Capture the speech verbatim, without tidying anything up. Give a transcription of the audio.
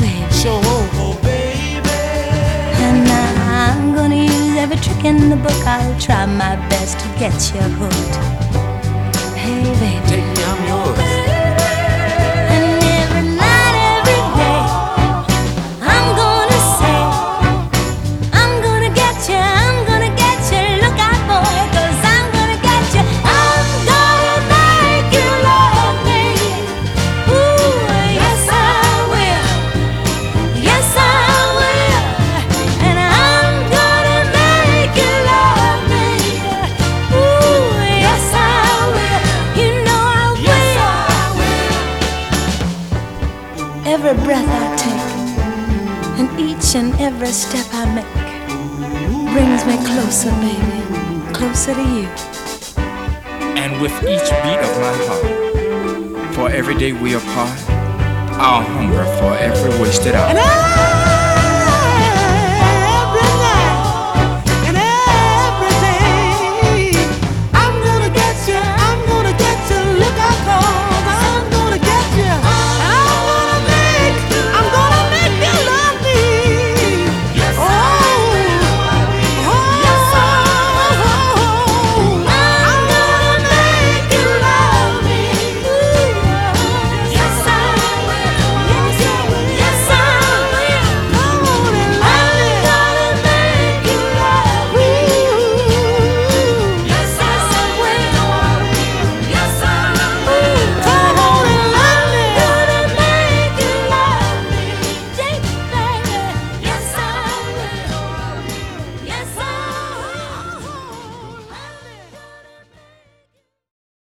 baby. So, oh, baby. And I'm gonna use every trick in the book. I'll try my best to get you hooked. Hey, baby. Take me, I'm yours. And every night, every day, I'm gonna say, I'm gonna get you, I'm gonna get you. Look out, boy, 'cause I'm gonna get you. I'm gonna make you love me. Ooh, yes I will. Yes I will. And I'm gonna make you love me. Ooh, yes I will. You know I will. Every breath I take and each and every step I make brings me closer, baby, closer to you. And with each beat of my heart, for every day we apart, I'll hunger for every wasted hour. And I